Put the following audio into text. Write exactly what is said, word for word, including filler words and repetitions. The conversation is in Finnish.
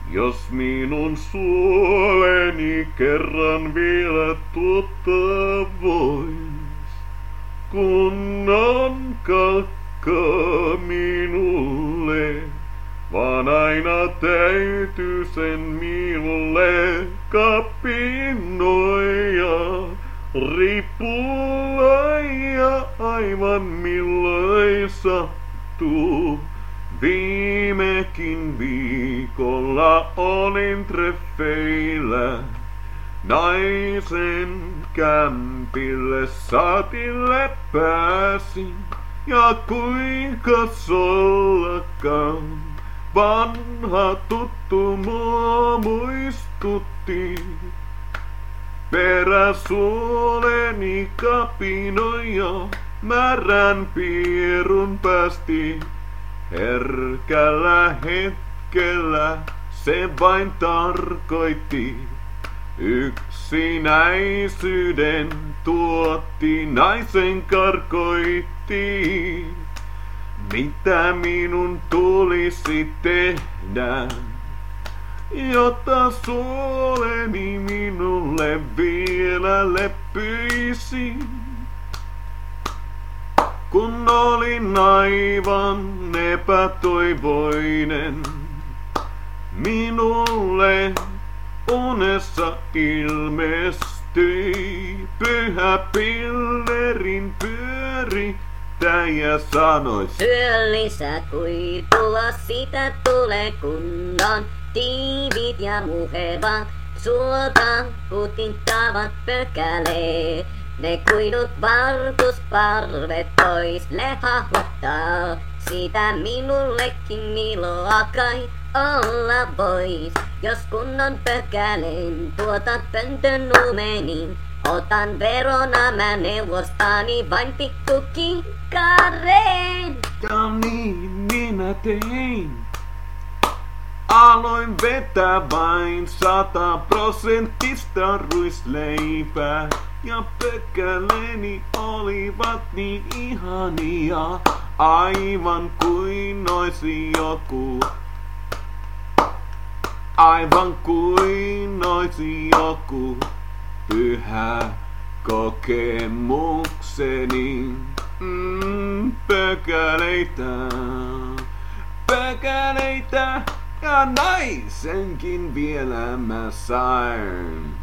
Jos minun suoleni kerran vielä tuottaa vois, kunnon kakkaa minulle, vaan aina täytyy sen minulle kapinoja, ripulla ja aivan milloin sattuu. Viimekin viikolla olin treffeillä, naisen kämpille saatille pääsin, ja kuinka sollakaan vanha tuttu mua muistutti. Peräsuoleni kapinoja märän pierun päästi. Herkällä hetkellä se vain tarkoitti. Yksinäisyyden tuotti, naisen karkoitti. Mitä minun tulisi tehdä, jotta suoleni minulle vielä leppyisi? Kun olin aivan epätoivoinen, minulle unessa ilmestyi pyhä pillerin pyörittäjä sanoi: syö lisää kuitua, siitä tulee kunnon tiivit ja muhevat, suota kutittavat pökäleet. Ne kuidut vartusparvet pois lehahuttaa, siitä minullekin iloa kai olla vois. Jos kunnon pökäleen tuotat pöntön umenin, otan verona mä neuvostani vain pikku kinkareen. Ja niin minä tein. Aloin vetää vain sata prosenttista ruisleipää, ja pökäleeni olivat niin ihania, aivan kuin oisi joku, aivan kuin oisi joku pyhä kokemukseni. Mm, pökäleitä, pökäleitä, ja naisenkin vielä mä sain.